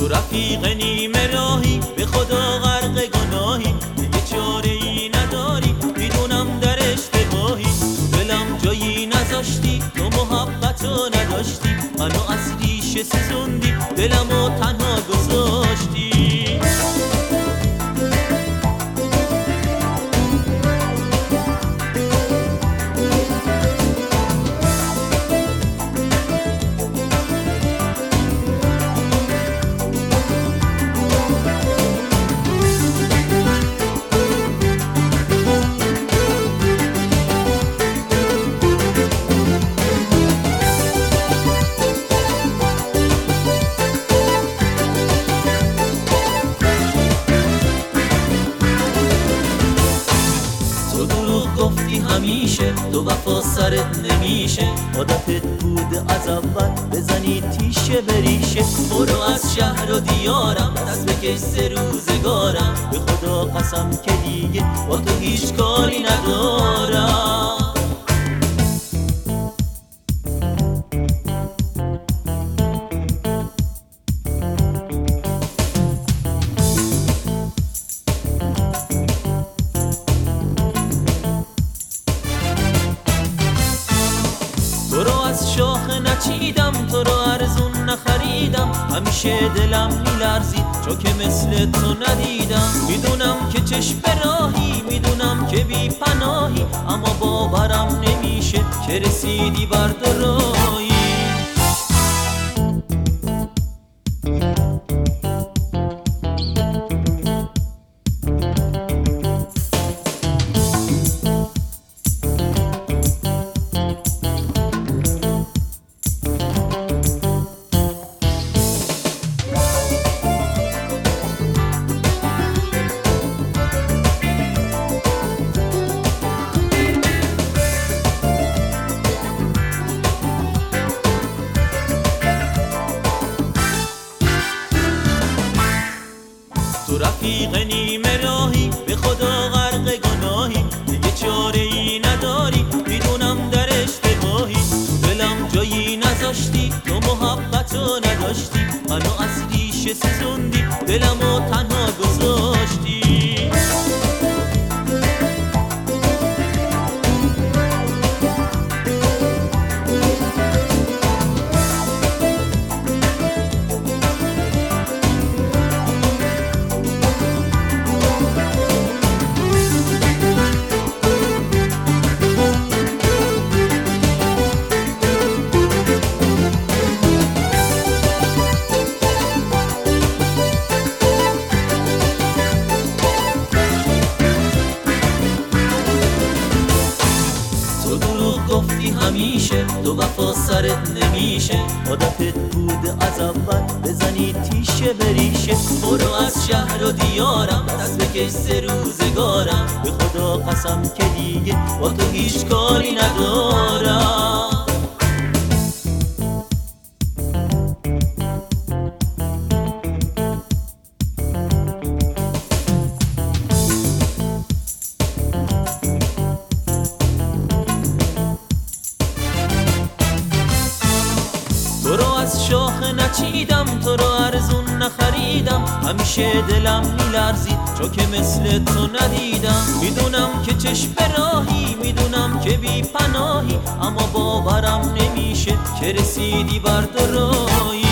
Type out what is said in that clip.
تو رفیق نیمه راهی، به خدا غرق گناهی، دیگه چاره ای نداری، میدونم در اشتباهی. تو دلم جایی نذاشتی، تو محبتو نداشتی، منو از ریشه سوزوندی، دلمو تنها گذاشتی. گفتی همیشه تو وفا سرت نمیشه، عادتت بوده از اول بزنی تیشه بریشه. برو از شهر و دیارم، دست بکش سه روزگارم، به خدا قسم که دیگه با تو هیچ کاری ندارم. تو رو از شاخه نچیدم، تو رو ارزون نخریدم، همیشه دلم میلرزید چون که مثل تو ندیدم. میدونم که چشم راهی، میدونم که بی پناهی، اما باورم نمیشه که رسیدی بر درایی. تو رفیق نیمه راهی، به خدا غرق گناهی، دیگه چاره ای نداری، میدونم در اشتباهی. تو دلم جایی نذاشتی، تو محبتو نداشتی، منو از ریشه سوزوندی، دلمو تنها گذاشتی. گفتی همیشه تو وفا سرت نمیشه، عادتت بوده از اول بزنی تیشه بریشه. برو از شهر و دیارم، دست بکش سه روزگارم، به خدا قسم که دیگه با تو هیچ کاری ندارم. تو رو از شاخه نچیدم، تو رو ارزون نخریدم، همیشه دلم میلرزید چون که مثل تو ندیدم. میدونم که چشم راهی، میدونم که بی پناهی، اما باورم نمیشه که رسیدی بر درایی.